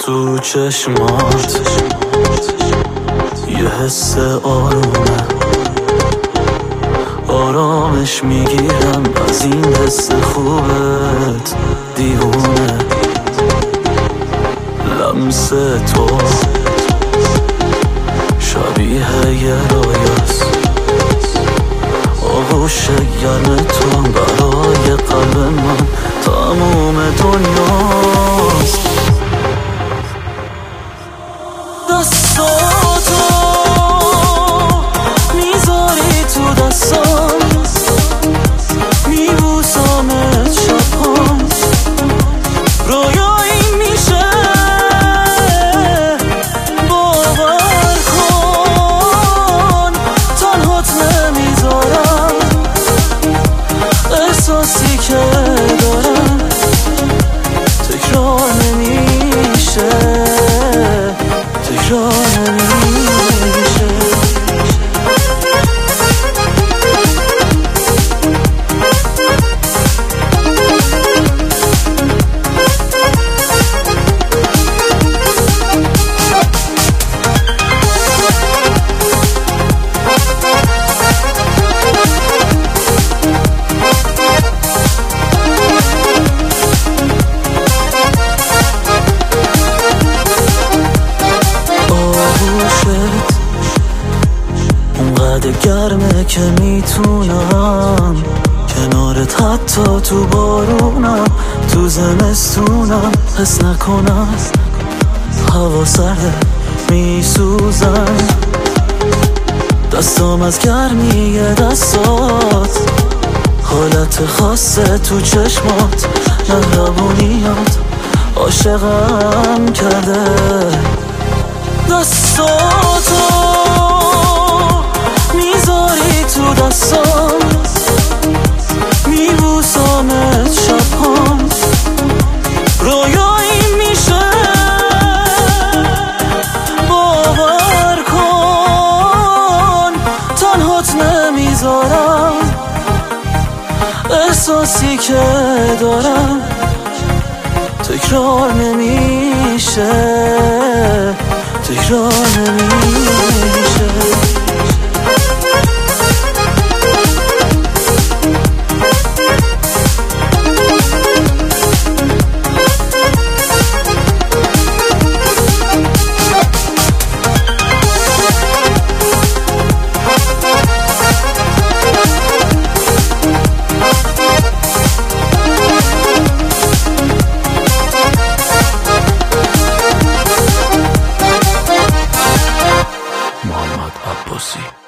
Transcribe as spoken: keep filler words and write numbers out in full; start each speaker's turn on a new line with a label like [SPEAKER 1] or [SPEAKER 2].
[SPEAKER 1] تو چشمات یه حس آرومه، آرامش میگیرم از این حس خوبت دیوونه. لمس تو شبیه یه رویاست، آغوش گرم تو برای قلب من تموم دنیاست. دستاتو میذاری تو دستام، میبوسامت شبها، رویایی میشه باور کن. تنهات نمیذارم، احساسی که دارم تکرار نمیشه، تکرار نمیشه. اونقدر گرمه که میتونم کنارت حتی تو بارونم، تو زمستونم حس نکنم هوا سرده میسوزم. دستام از گرمی دستات، حالت خاصه تو چشمات، مهربونیات عاشقم کرده. دستاتو میذاری تو دستام، میبوسامت شبها، رویایی میشه باور کن. تنهات نمیذارم، احساسی که دارم تکرار نمیشه، تکرار نمیشه. محمد عباسی.